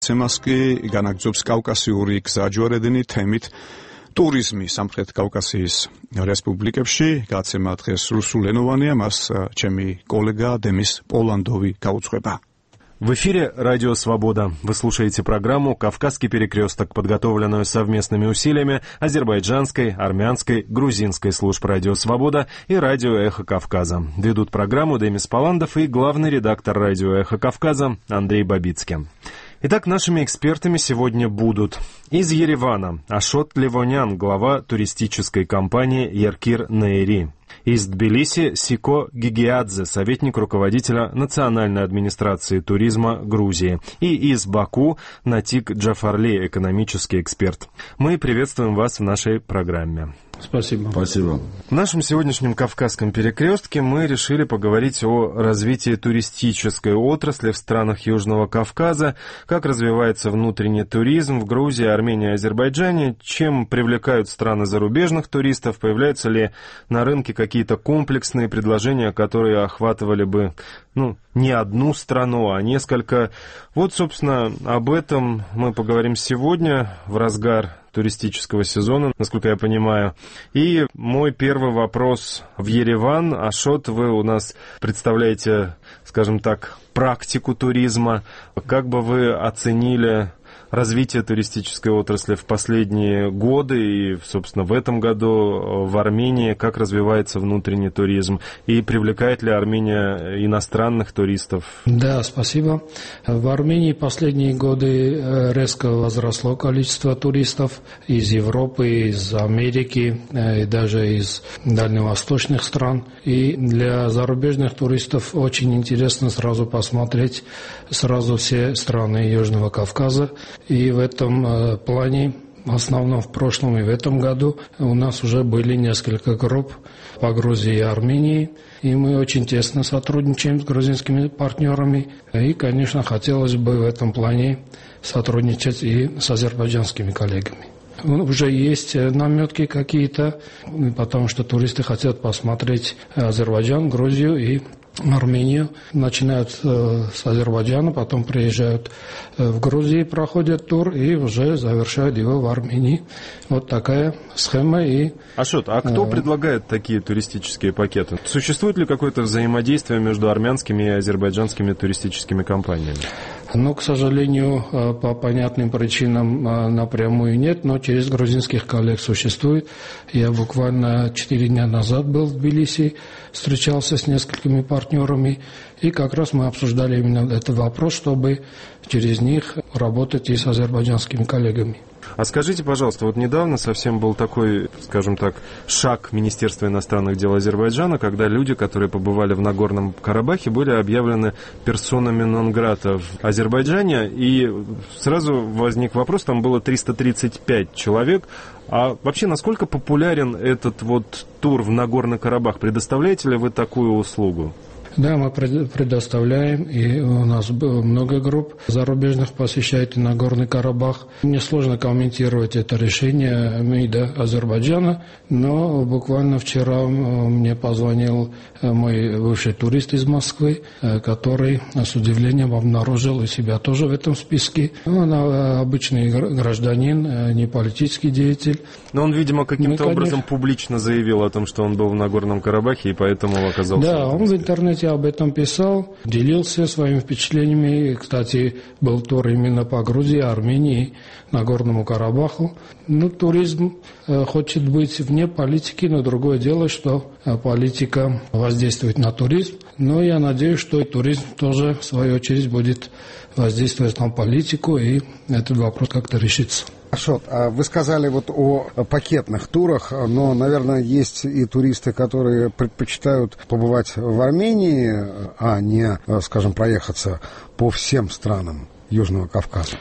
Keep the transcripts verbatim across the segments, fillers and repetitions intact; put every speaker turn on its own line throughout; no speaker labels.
თემას კი განაგრძობს კავკასიური გზაჯვარედინი თემით ტურიზმი სამხრეთ კავკასიის რესპუბლიკებში. გაცემა დღეს რუსულენოვანია, მას ჩემი კოლეგა დემის პოლანდოვი გაუძღვება.
В эфире Радио Свобода. Вы слушаете программу «Кавказский перекресток», подготовленную совместными усилиями азербайджанской, армянской, грузинской служб Радио Свобода и Радио Эхо Кавказа. Ведут программу Демис Поландов и главный редактор Радио Эхо Кавказа Андрей Бабицкий. Итак, нашими экспертами сегодня будут из Еревана Ашот Левонян, глава туристической компании «Еркир Нейри». Из Тбилиси Сико Гигиадзе, советник руководителя Национальной администрации туризма Грузии. И из Баку Натик Джафарли, экономический эксперт. Мы приветствуем вас в нашей программе.
Спасибо.
Спасибо. В нашем сегодняшнем Кавказском перекрестке мы решили поговорить о развитии туристической отрасли в странах Южного Кавказа, как развивается внутренний туризм в Грузии, Армении и Азербайджане, чем привлекают страны зарубежных туристов, появляются ли на рынке какие-то комплексные предложения, которые охватывали бы, ну, не одну страну, а несколько. Вот, собственно, об этом мы поговорим сегодня в разгар туристического сезона, насколько я понимаю. И мой первый вопрос в Ереван. Ашот, вы у нас представляете, скажем так, практику туризма. Как бы вы оценили развитие туристической отрасли в последние годы и, собственно, в этом году в Армении, как развивается внутренний туризм и привлекает ли Армения иностранных туристов?
Да, спасибо. В Армении последние годы резко возросло количество туристов из Европы, из Америки и даже из дальневосточных стран. И для зарубежных туристов очень интересно сразу посмотреть сразу все страны Южного Кавказа. И в этом э, плане, в основном в прошлом и в этом году, у нас уже были несколько групп по Грузии и Армении. И мы очень тесно сотрудничаем с грузинскими партнерами. И, конечно, хотелось бы в этом плане сотрудничать и с азербайджанскими коллегами. Уже есть наметки какие-то, потому что туристы хотят посмотреть Азербайджан, Грузию и Армению. Начинают с Азербайджана, потом приезжают в Грузию, проходят тур и уже завершают его в Армении. Вот такая схема. И...
Ашот, а кто предлагает такие туристические пакеты? Существует ли какое-то взаимодействие между армянскими и азербайджанскими туристическими компаниями?
Ну, к сожалению, по понятным причинам напрямую нет, но через грузинских коллег существует. Я буквально четыре дня назад был в Тбилиси, встречался с несколькими партнерами, и как раз мы обсуждали именно этот вопрос, чтобы через них работать и с азербайджанскими коллегами.
А скажите, пожалуйста, вот недавно совсем был такой, скажем так, шаг Министерства иностранных дел Азербайджана, когда люди, которые побывали в Нагорном Карабахе, были объявлены персонами нон-грата в Азербайджане, и сразу возник вопрос, там было триста тридцать пять человек, а вообще насколько популярен этот вот тур в Нагорный Карабах? Предоставляете ли вы такую услугу?
Да, мы предоставляем, и у нас было много групп зарубежных посещает Нагорный Карабах. Мне сложно комментировать это решение МИДа Азербайджана, но буквально вчера мне позвонил мой бывший турист из Москвы, который с удивлением обнаружил и себя тоже в этом списке. Он обычный гражданин, не политический деятель.
Но он, видимо, каким-то мы, образом публично заявил о том, что он был в Нагорном Карабахе, и поэтому оказался...
Да, он в интернете об этом писал, делился своими впечатлениями. Кстати, был тур именно по Грузии, Армении, Нагорному Карабаху. Ну, туризм э, хочет быть вне политики, но другое дело, что э, политика воздействует на туризм. Но я надеюсь, что и туризм тоже, в свою очередь, будет воздействовать на политику, и этот вопрос как-то решится.
Ашот, вы сказали вот о пакетных турах, но, наверное, есть и туристы, которые предпочитают побывать в Армении, а не, скажем, проехаться по всем странам Южного Кавказа.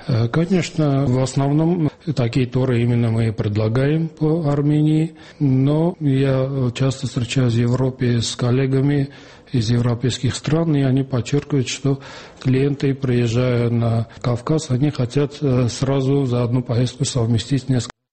Конечно, в основном такие туры именно мы и предлагаем по Армении, но я часто встречаюсь в Европе с коллегами из европейских стран, и они подчеркивают, что клиенты, приезжая на Кавказ, они хотят сразу за одну поездку совместить несколько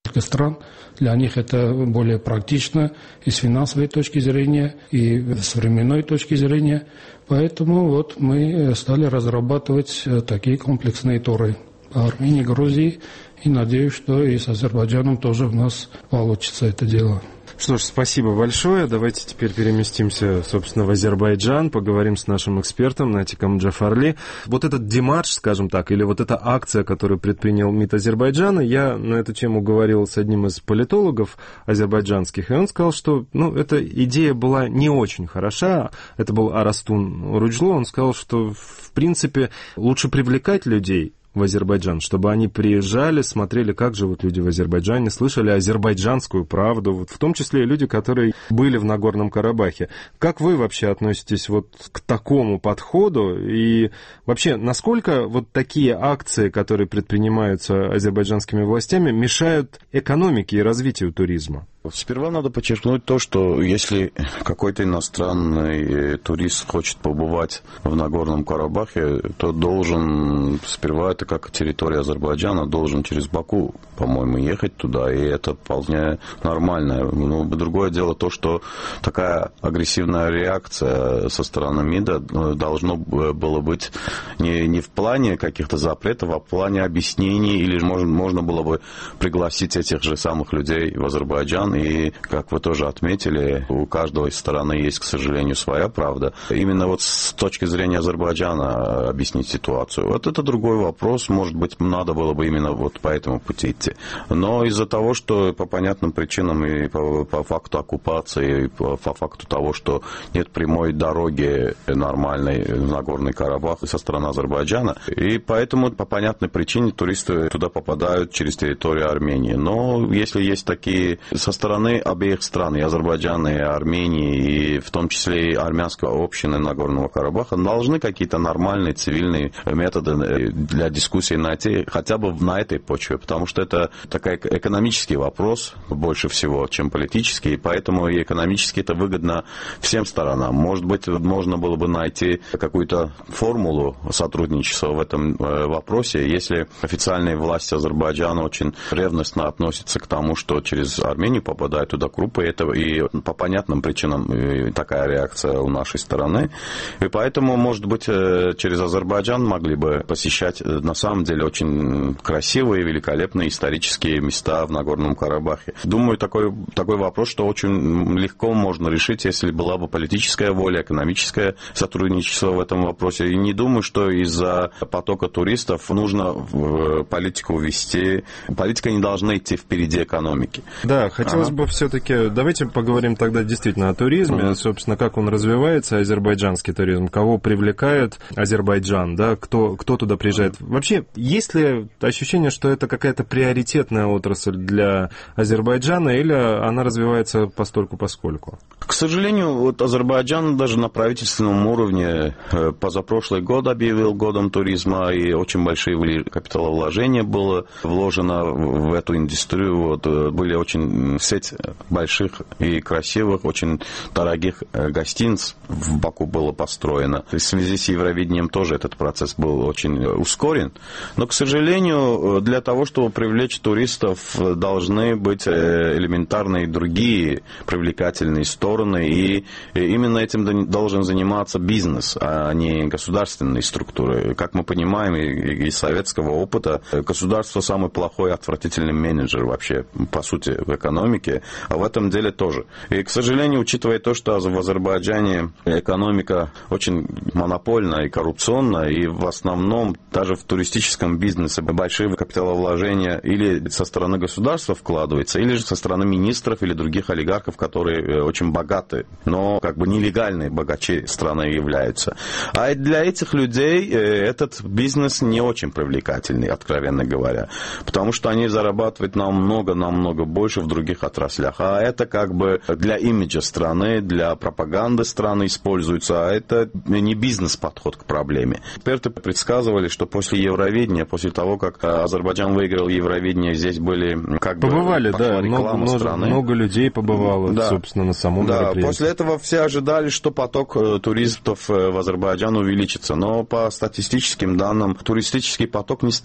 стран. Для них это более практично и с финансовой точки зрения, и с временной точки зрения. Поэтому вот мы стали разрабатывать такие комплексные туры по Армении, Грузии. И надеюсь, что и с Азербайджаном тоже у нас получится это дело.
Что ж, спасибо большое. Давайте теперь переместимся, собственно, в Азербайджан, поговорим с нашим экспертом Натиком Джафарли. Вот этот демарш, скажем так, или вот эта акция, которую предпринял МИД Азербайджана, я на эту тему говорил с одним из политологов азербайджанских, и он сказал, что, ну, эта идея была не очень хороша. Это был Арастун Руджло. Он сказал, что, в принципе, лучше привлекать людей в Азербайджан, чтобы они приезжали, смотрели, как живут люди в Азербайджане, слышали азербайджанскую правду, вот, в том числе и люди, которые были в Нагорном Карабахе. Как вы вообще относитесь вот к такому подходу? И вообще, насколько вот такие акции, которые предпринимаются азербайджанскими властями, мешают экономике и развитию туризма?
Сперва надо подчеркнуть то, что если какой-то иностранный турист хочет побывать в Нагорном Карабахе, то должен, сперва это как территория Азербайджана, должен через Баку, по-моему, ехать туда, и это вполне нормально. Но другое дело то, что такая агрессивная реакция со стороны МИДа должно было быть не, не в плане каких-то запретов, а в плане объяснений, или можно, можно было бы пригласить этих же самых людей в Азербайджан. И, как вы тоже отметили, у каждого из стороны есть, к сожалению, своя правда. Именно вот с точки зрения Азербайджана объяснить ситуацию. Вот это другой вопрос. Может быть, надо было бы именно вот по этому пути идти. Но из-за того, что по понятным причинам и по, по факту оккупации, и по, по факту того, что нет прямой дороги нормальной в Нагорный Карабах со стороны Азербайджана, и поэтому по понятной причине туристы туда попадают через территорию Армении. Но если есть такие со стороны обеих стран, и Азербайджана, и Армении, и в том числе и армянской общины Нагорного Карабаха, должны какие-то нормальные цивильные методы для дискуссии найти хотя бы на этой почве, потому что это такой экономический вопрос больше всего, чем политический, и поэтому и экономически это выгодно всем сторонам. Может быть, можно было бы найти какую-то формулу сотрудничества в этом вопросе, если официальные власти Азербайджана очень ревностно относятся к тому, что через Армению попадают туда группы, это и по понятным причинам такая реакция у нашей стороны. И поэтому, может быть, через Азербайджан могли бы посещать на самом деле очень красивые, великолепные исторические места в Нагорном Карабахе. Думаю, такой, такой вопрос, что очень легко можно решить, если была бы политическая воля, экономическое сотрудничество в этом вопросе. И не думаю, что из-за потока туристов нужно политику вести. Политика не должна идти впереди экономики.
Да, хотелось ага. бы все-таки, давайте поговорим тогда действительно о туризме, ага. собственно, как он развивается, азербайджанский туризм, кого привлекает Азербайджан, да, кто, кто туда приезжает. Вообще, есть ли ощущение, что это какая-то приоритетная отрасль для Азербайджана, или она развивается постольку-поскольку?
К сожалению, вот Азербайджан даже на правительственном уровне позапрошлый год объявил годом туризма, и очень большие капиталовложения было вложено в эту индустрию. Вот, были очень сеть больших и красивых, очень дорогих гостиниц в Баку было построено. В связи с Евровидением тоже этот процесс был очень ускорен. Но, к сожалению, для того, чтобы привлечь туристов, должны быть элементарные другие привлекательные стороны, и именно этим должен заниматься бизнес, а не государственные структуры. Как мы понимаем из советского опыта, государство самый плохой, отвратительный менеджер вообще, по сути, в экономике, а в этом деле тоже. И, к сожалению, учитывая то, что в Азербайджане экономика очень монопольная и коррупционная, и в основном даже в туристическом бизнесе большие капиталовложения или со стороны государства вкладываются, или же со стороны министров или других олигархов, которые очень богаты, но как бы нелегальные богачи страны являются. А для этих людей этот бизнес не очень привлекательный, откровенно говоря, потому что они зарабатывают намного-намного больше в других отраслях. А это как бы для имиджа страны, для пропаганды страны используется, а это не бизнес-подход к проблеме. Эксперты предсказывали, что после Евровидения, после того, как Азербайджан выиграл Евровидение, здесь были как
побывали,
бы
да, много, много, много людей побывало, да, собственно, на самом
да,
мероприятии.
После этого все ожидали, что поток туристов в Азербайджан увеличится, но по статистическим данным туристический поток не стал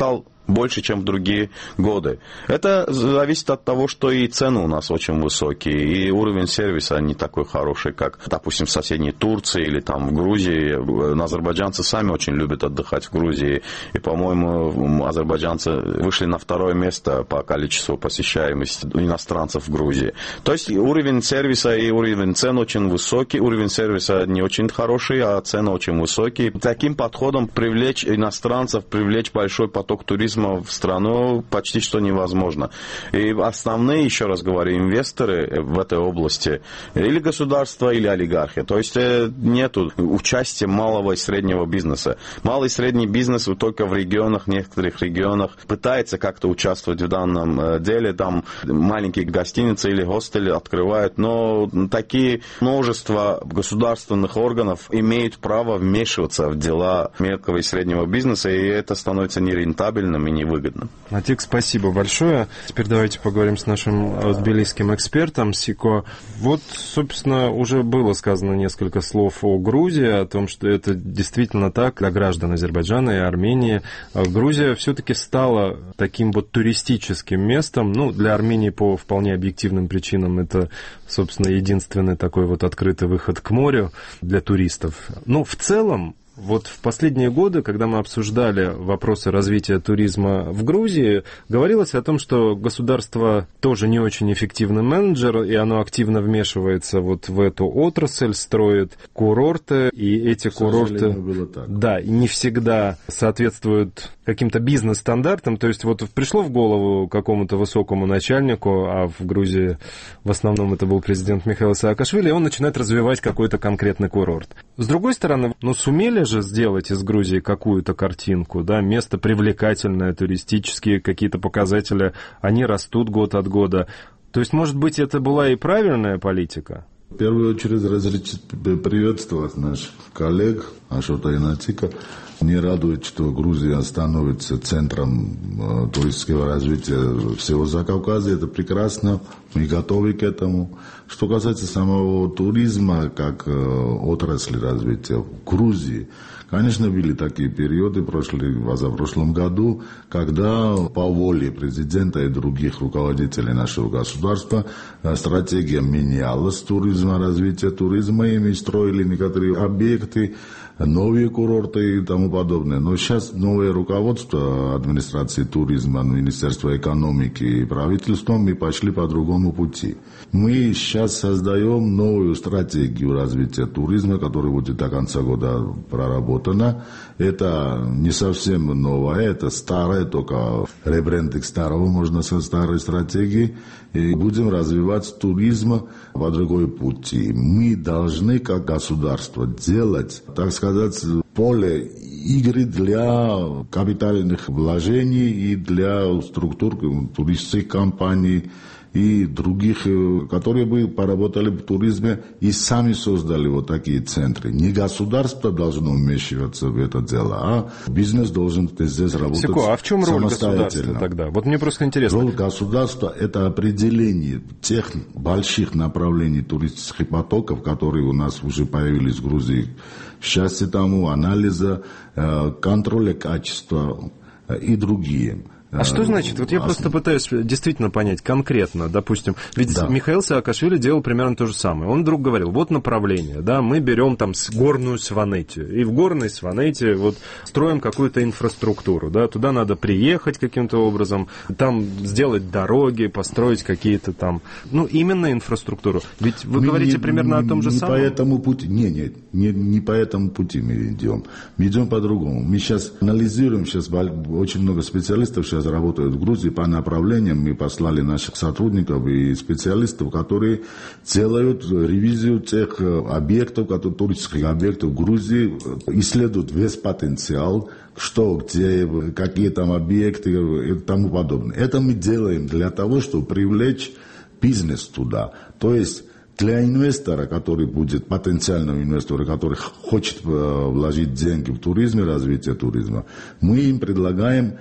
больше, чем в другие годы. Это зависит от того, что и цены у нас очень высокие, и уровень сервиса не такой хороший, как, допустим, в соседней Турции или там в Грузии. Азербайджанцы сами очень любят отдыхать в Грузии, и, по-моему, азербайджанцы вышли на второе место по количеству посещаемости иностранцев в Грузии. То есть уровень сервиса и уровень цен очень высокий, уровень сервиса не очень хороший, а цены очень высокие. Таким подходом привлечь иностранцев, привлечь большой поток туристов в страну почти что невозможно. И основные, еще раз говорю, инвесторы в этой области или государство, или олигархи. То есть нету участия малого и среднего бизнеса. Малый и средний бизнес только в регионах, в некоторых регионах пытается как-то участвовать в данном деле. Там маленькие гостиницы или хостели открывают, но такие множество государственных органов имеют право вмешиваться в дела мелкого и среднего бизнеса, и это становится нерентабельным и невыгодно.
Атик, спасибо большое. Теперь давайте поговорим с нашим тбилисским экспертом Сико. Вот, собственно, уже было сказано несколько слов о Грузии, о том, что это действительно так для граждан Азербайджана и Армении. Грузия все-таки стала таким вот туристическим местом. Ну, для Армении по вполне объективным причинам это, собственно, единственный такой вот открытый выход к морю для туристов. Но в целом, вот в последние годы, когда мы обсуждали вопросы развития туризма в Грузии, говорилось о том, что государство тоже не очень эффективный менеджер, и оно активно вмешивается вот в эту отрасль, строит курорты, и эти курорты,
было так.
Да, не всегда соответствуют каким-то бизнес-стандартам. То есть вот пришло в голову какому-то высокому начальнику, а в Грузии в основном это был президент Михаил Саакашвили, и он начинает развивать какой-то конкретный курорт. С другой стороны, ну, сумели же сделать из Грузии какую-то картинку, да, место привлекательное, туристические какие-то показатели, они растут год от года. То есть, может быть, это была и правильная политика?
В первую очередь разрешить приветствовать наших коллег Ашота и Натика. Мне радует, что Грузия становится центром э, туристического развития всего Закавказья. Это прекрасно. Мы готовы к этому. Что касается самого туризма как э, отрасли развития в Грузии, конечно, были такие периоды в прошлом году, когда по воле президента и других руководителей нашего государства стратегия менялась туризма, развития туризма, и мы строили некоторые объекты, новые курорты и тому подобное. Но сейчас новое руководство администрации туризма, Министерства экономики и правительства, мы пошли по другому пути. Мы сейчас создаем новую стратегию развития туризма, которая будет до конца года проработана. Это не совсем новое, это старое, только ребрендинг старого, можно сказать, старой стратегии. И будем развивать туризм по другой пути. Мы должны, как государство, делать, так сказать, поле игры для капитальных вложений и для структур туристических компаний и других, которые бы поработали в туризме и сами создали вот такие центры. Не государство должно вмешиваться в это дело, а бизнес должен здесь работать
Секу, а в чем роль
самостоятельно.
Государства тогда? Вот мне просто интересно.
Роль государства – это определение тех больших направлений туристических потоков, которые у нас уже появились в Грузии. Счастье тому, анализа, контроля качества и другие.
А что значит? Вот я просто пытаюсь действительно понять конкретно, допустим, ведь да. Михаил Саакашвили делал примерно то же самое. Он вдруг говорил, вот направление, да, мы берем там горную Сванетию, и в горной Сванетии вот строим какую-то инфраструктуру, да, туда надо приехать каким-то образом, там сделать дороги, построить какие-то там, ну, именно инфраструктуру. Ведь вы мы говорите не, примерно о том же
не
самом.
Не по этому пути, не, не, не, не по этому пути мы идем. Мы идем по-другому. Мы сейчас анализируем, сейчас очень много специалистов сейчас работают в Грузии по направлениям. Мы послали наших сотрудников и специалистов, которые делают ревизию тех объектов, которые, туристических объектов в Грузии, исследуют весь потенциал, что, где, какие там объекты и тому подобное. Это мы делаем для того, чтобы привлечь бизнес туда. То есть для инвестора, который будет, потенциального инвестора, который хочет вложить деньги в туризм и развитие туризма, мы им предлагаем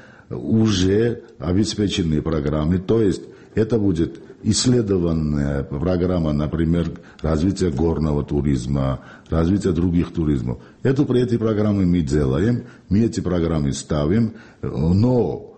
уже обеспеченные программы, то есть это будет исследованная программа, например, развития горного туризма, развития других туризмов. Эту, эти программы мы делаем, мы эти программы ставим, но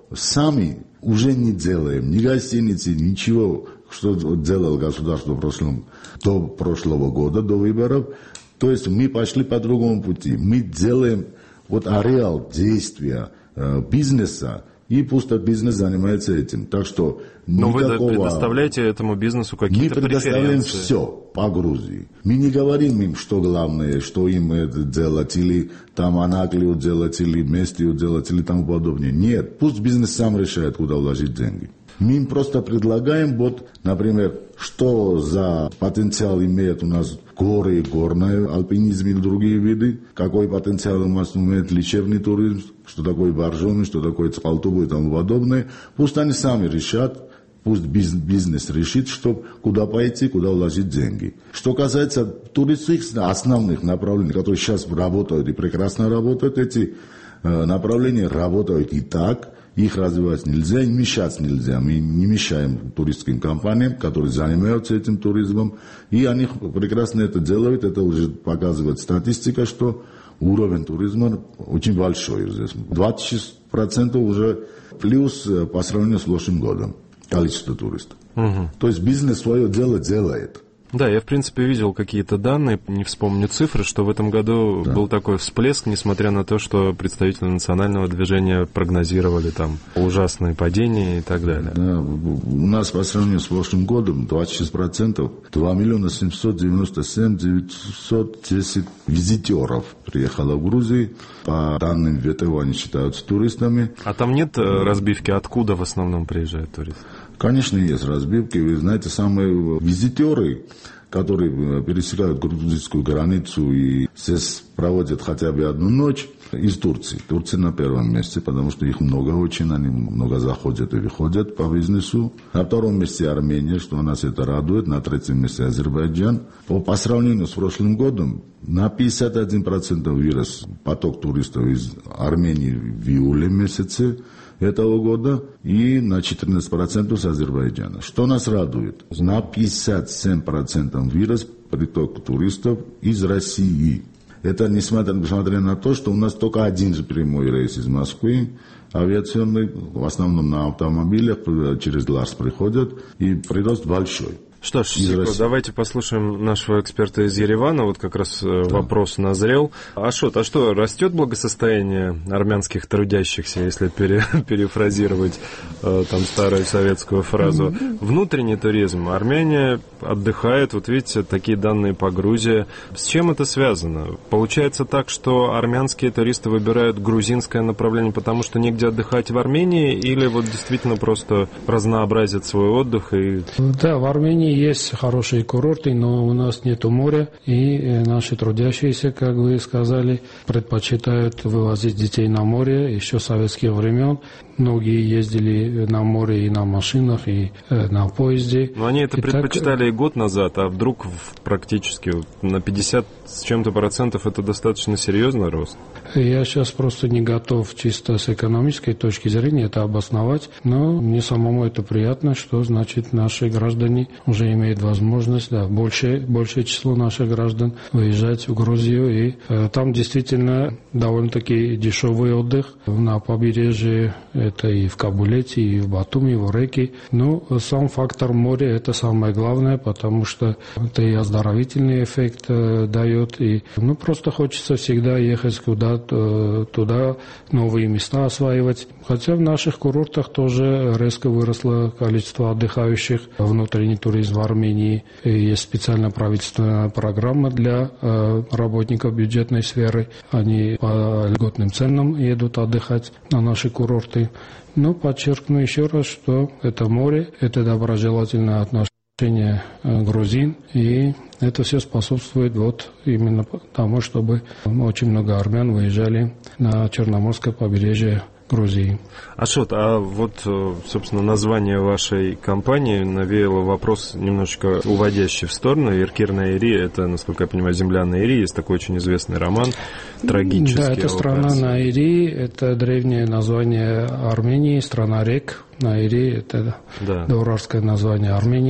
сами уже не делаем ни гостиницы, ничего, что делало государство в прошлом, до прошлого года, до выборов. То есть мы пошли по другому пути. Мы делаем вот ареал действия э, бизнеса, и пусть бизнес занимается этим. Так что
но
никакого...
вы предоставляете этому бизнесу какие-то преференции? Мы предоставляем
все по Грузии. Мы не говорим им, что главное, что им это делать, или там Анаклию делать, или Местию делать, или тому подобное. Нет, пусть бизнес сам решает, куда вложить деньги. Мы им просто предлагаем, вот, например, что за потенциал имеет у нас горы, горный альпинизм и другие виды, какой потенциал у нас имеет лечебный туризм, что такое боржоми, что такое Цпалтубу и тому подобное. Пусть они сами решат, пусть бизнес решит, что, куда пойти, куда вложить деньги. Что касается туристических основных направлений, которые сейчас работают и прекрасно работают, эти э, направления работают и так. Их развивать нельзя, и мешать нельзя. Мы не мешаем туристским компаниям, которые занимаются этим туризмом. И они прекрасно это делают. Это уже показывает статистика, что уровень туризма очень большой здесь. двадцать шесть процентов уже плюс по сравнению с прошлым годом количество туристов. Угу. То есть бизнес свое дело делает.
Да, я, в принципе, видел какие-то данные, не вспомню цифры, что в этом году да. был такой всплеск, несмотря на то, что представители национального движения прогнозировали там ужасные падения и так далее.
Да, у нас по сравнению с прошлым годом двадцать шесть процентов, два миллиона семьсот девяносто семь тысяч девятьсот десять визитеров приехало в Грузию. По данным ВТО они считаются туристами.
А там нет разбивки, откуда в основном приезжают туристы?
Конечно, есть разбивки. Вы знаете, самые визитеры, которые пересекают грузинскую границу и здесь проводят хотя бы одну ночь, из Турции. Турция на первом месте, потому что их много очень, они много заходят и выходят по бизнесу. На втором месте Армения, что нас это радует. На третьем месте Азербайджан. По, по сравнению с прошлым годом на пятьдесят один процент вырос поток туристов из Армении в июле месяце этого года и на четырнадцать процентов с Азербайджана. Что нас радует? На пятьдесят семь процентов вырос приток туристов из России. Это несмотря, несмотря на то, что у нас только один же прямой рейс из Москвы, авиационный, в основном на автомобилях, через Ларс приходят, и прирост большой.
Что ж, Сико, давайте послушаем нашего эксперта из Еревана. Вот как раз да. вопрос назрел. Ашот, а что, растет благосостояние армянских трудящихся, если пере, перефразировать э, там старую советскую фразу? Mm-hmm. Внутренний туризм. Армяне отдыхают, вот видите, такие данные по Грузии. С чем это связано? Получается так, что армянские туристы выбирают грузинское направление, потому что негде отдыхать в Армении, или вот действительно просто разнообразят свой отдых? И...
Да, в Армении есть хорошие курорты, но у нас нету моря, и наши трудящиеся, как вы сказали, предпочитают вывозить детей на море еще с советских времен. Многие ездили на море и на машинах, и э, на поезде.
Но они это и предпочитали так... и год назад, а вдруг практически на пятьдесят с чем-то процентов это достаточно серьезный рост?
Я сейчас просто не готов чисто с экономической точки зрения это обосновать, но мне самому это приятно, что значит наши граждане уже имеют возможность, да, большее, большее число наших граждан выезжать в Грузию, и э, там действительно довольно-таки дешевый отдых на побережье. Это и в Кабулете, и в Батуми, и в Ореке. Но сам фактор моря – это самое главное, потому что это и оздоровительный эффект э, дает. И, ну, просто хочется всегда ехать куда-то, туда, новые места осваивать. Хотя в наших курортах тоже резко выросло количество отдыхающих. Внутренний туризм в Армении. И есть специальная правительственная программа для э, работников бюджетной сферы. Они по льготным ценам едут отдыхать на наши курорты. Но подчеркну еще раз, что это море, это доброжелательное отношение грузин, и это все способствует вот именно тому, чтобы очень много армян выезжали на Черноморское побережье Грузии.
Ашот, а вот, собственно, название вашей компании навеяло вопрос немножечко уводящий в сторону. Иркир на Ири, это, насколько я понимаю, земля на Ири, есть такой очень известный роман, трагический.
Да, это страна на Ири, это древнее название Армении, страна рек. На Ири это да. доурарское название Армении.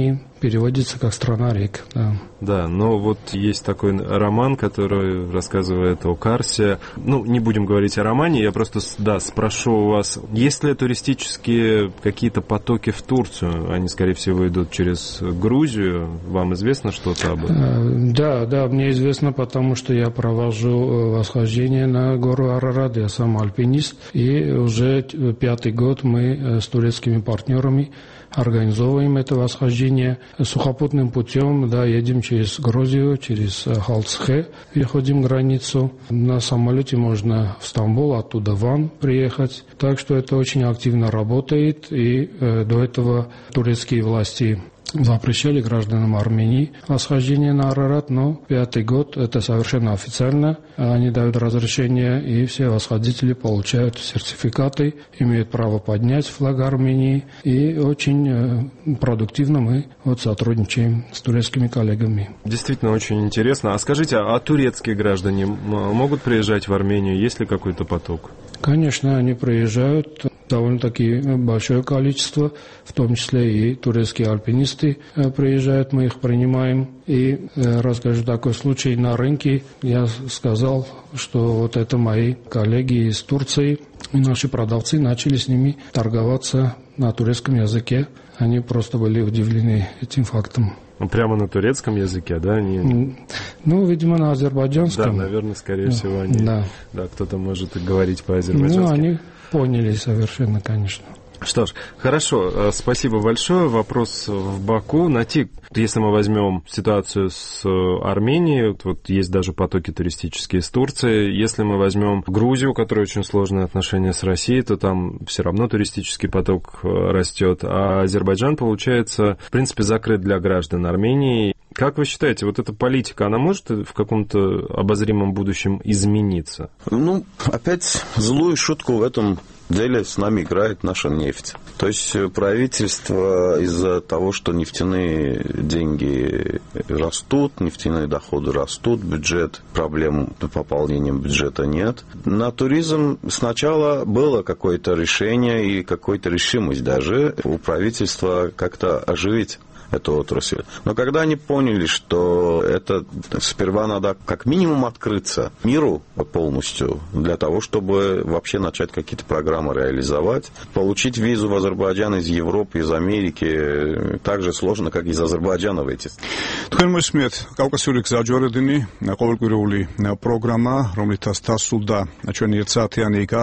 переводится как «Страна рек». Да.
Да, но вот есть такой роман, который рассказывает о Карсе. Ну, не будем говорить о романе, я просто, да, спрошу у вас, есть ли туристические какие-то потоки в Турцию? Они, скорее всего, идут через Грузию. Вам известно что-то об этом?
Да, да, мне известно, потому что я провожу восхождение на гору Арарат, я сам альпинист, и уже пятый год мы с турецкими партнерами организовываем это восхождение сухопутным путем, да, едем через Грузию, через Халцхе, переходим границу. На самолете можно в Стамбул, оттуда в Ван приехать. Так что это очень активно работает, и э, до этого турецкие власти запрещали гражданам Армении восхождение на Арарат, но пятый год это совершенно официально. Они дают разрешение, и все восходители получают сертификаты, имеют право поднять флаг Армении. И очень продуктивно мы вот сотрудничаем с турецкими коллегами.
Действительно очень интересно. А скажите, а турецкие граждане могут приезжать в Армению? Есть ли какой-то поток?
Конечно, они приезжают, довольно-таки большое количество, в том числе и турецкие альпинисты приезжают, мы их принимаем. И расскажу такой случай на рынке. Я сказал, что вот это мои коллеги из Турции, и наши продавцы начали с ними торговаться на турецком языке. Они просто были удивлены этим фактом.
Прямо на турецком языке, да? Они...
Ну, видимо, на азербайджанском.
Да, наверное, скорее всего, они...
Да.
Да, кто-то может и говорить по-азербайджански.
Ну, они поняли совершенно, конечно.
Что ж, хорошо, спасибо большое. Вопрос в Баку. Натик, если мы возьмем ситуацию с Арменией, вот есть даже потоки туристические из Турции. Если мы возьмем Грузию, у которой очень сложные отношения с Россией, то там все равно туристический поток растет. А Азербайджан, получается, в принципе, закрыт для граждан Армении. Как вы считаете, вот эта политика, она может в каком-то обозримом будущем измениться?
Ну, опять злую шутку в этом деле с нами играет наша нефть. То есть правительство из-за того, что нефтяные деньги растут, нефтяные доходы растут, бюджет, проблем с пополнением бюджета нет. На туризм сначала было какое-то решение и какая-то решимость даже у правительства как-то оживить эту отрасль. Но когда они поняли, что это сперва надо как минимум открыться миру полностью для того, чтобы вообще начать какие-то программы реализовать, получить визу в Азербайджан из Европы, из Америки так же сложно, как из Азербайджана выйти.
თქვენ მოსმენთ კავკასიური გზაჯვარედინი, ყოველკვირეული პროგრამა, რომლითაც დასრულდა ჩვენი ერთ საათიანი